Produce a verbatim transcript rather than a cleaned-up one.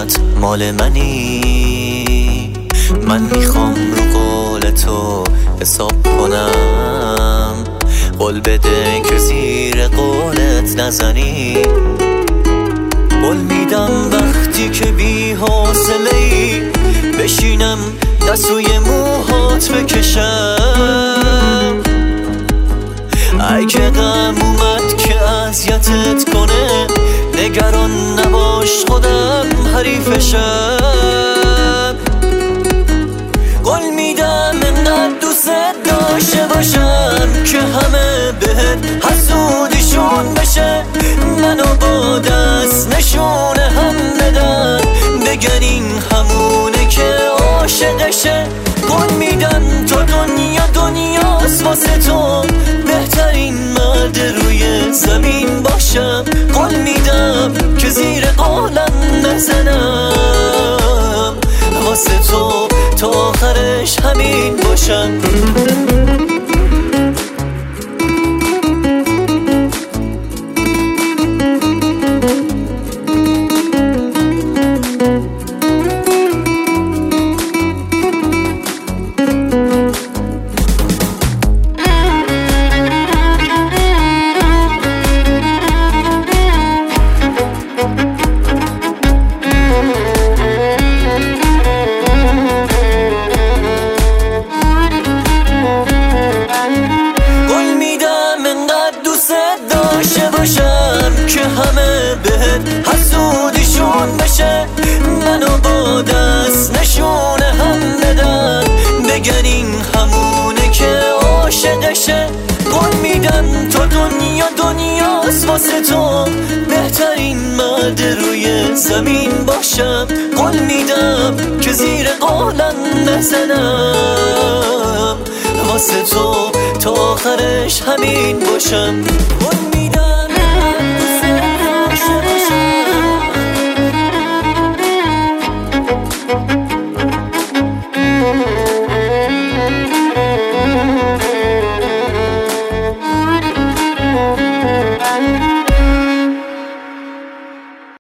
عشقت مال منی، من میخوام رو قول تو حساب کنم، قول بده که زیر قولت نزنی. قول میدم وقتی که بی حوصله‌ای بشینم دستوی موهات بکشم، اگه غم اومد که اذیتت کنه نگران نباش خودم حریفشم. قول میدم انقدر دوست داشته باشم که همه بهت حسودیشون بشه، منو با دست نشونه هم بدن بگن این همونه که عاشقشه. قول میدم تو دنیا دنیاست واسه تو، بهترین مرد روی زمین باشم. قول میدم که زیر قولم نزنم، واسه تو تا آخرش همین باشم. که همه بهت حسودیشون بشه، منو با دست نشونه هم بدن بگن این همونه که عاشقشه. قول میدم تو دنیا دنیاست واسه تو، بهترین مرد روی زمین باشم. قول میدم که زیر قولم نزنم، واسه تو تا آخرش همین باشم.